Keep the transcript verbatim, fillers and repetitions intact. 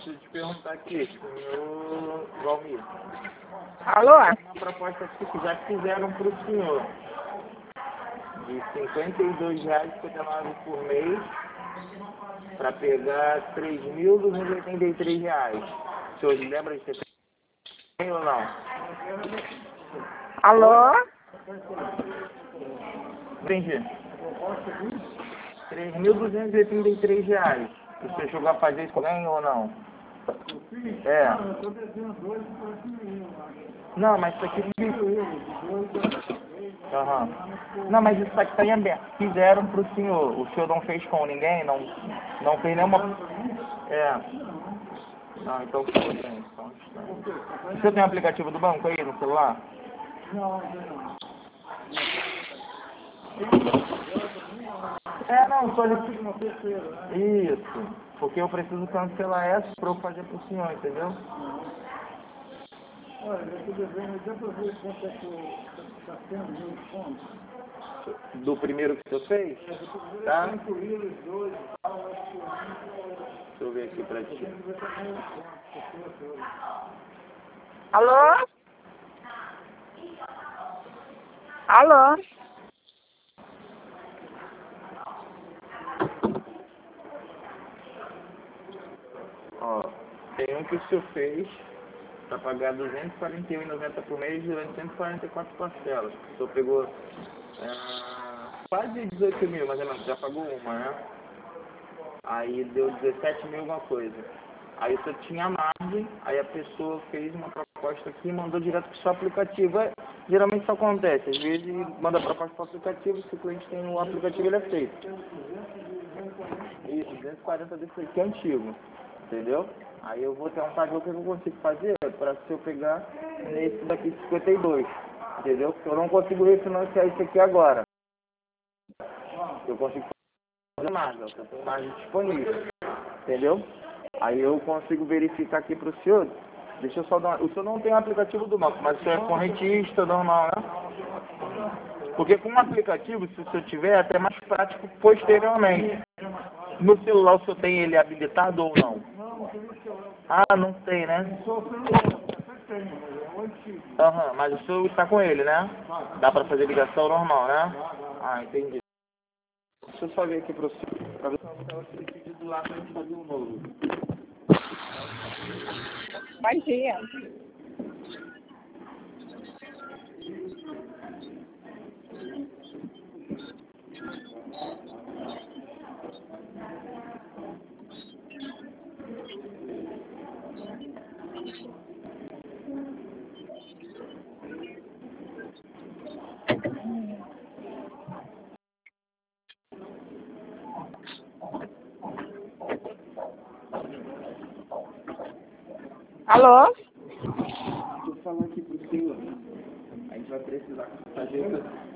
deixa eu te perguntar aqui, senhor Valmir. Alô? Uma proposta que já fizeram para o senhor de cinquenta e dois reais e cinquenta e nove centavos por mês para pegar três mil duzentos e oitenta e três reais. O senhor lembra de ter feito ou não? Alô? Entendi. três mil duzentos e oitenta e três reais. O senhor chegou a fazer isso com alguém ou não? É. Não, mas isso aqui... Aham. Não, mas isso aqui está em aberto. Fizeram para o senhor. O senhor não fez com ninguém? Não, não fez nenhuma... É. Não, então tudo bem. Então, o senhor tem um aplicativo do banco aí no celular? Não, não. É, não, solicito uma terceira. Isso, porque eu preciso cancelar essa para eu fazer pro senhor, entendeu? Olha, eu estou devendo, dá para ver quanto é que está tendo de desconto? Do primeiro que o senhor fez? Tá? Incluir os dois e tal, acho que... Deixa eu ver aqui pra ti. Alô? Alô? Ó, tem um que o senhor fez para pagar duzentos e quarenta e um reais e noventa centavos por mês durante cento e quarenta e quatro parcelas. O senhor pegou ah, quase dezoito mil, mais ou menos, já pagou uma, né? Aí deu dezessete mil alguma coisa. Aí o senhor tinha margem, aí a pessoa fez uma proposta aqui e mandou direto para o seu aplicativo. É, geralmente isso acontece, às vezes manda a proposta para o aplicativo, se o cliente tem o aplicativo ele é feito. Isso, duzentos e quarenta desse aqui é antigo, entendeu? Aí eu vou tentar ver o que eu consigo fazer para se eu pegar nesse daqui de cinquenta e dois, entendeu? Porque eu não consigo refinanciar isso aqui agora. Eu consigo fazer mais, ó, eu tenho mais disponível, entendeu? Aí eu consigo verificar aqui para o senhor. Deixa eu só dar uma... O senhor não tem o aplicativo do banco, mas o senhor é correntista normal, né? Porque com o aplicativo, se o senhor tiver, é até mais prático posteriormente. No celular o senhor tem ele habilitado ou não? Ah, não tem, né? Aham, mas o senhor está com ele, né? Dá para fazer ligação normal, né? Ah, entendi. Deixa eu só ver aqui para o senhor, para ver se eu não tenho aquele pedido lá para a gente fazer um novo. Bom dia. Alô? Estou falando aqui pro senhor. A gente vai precisar fazer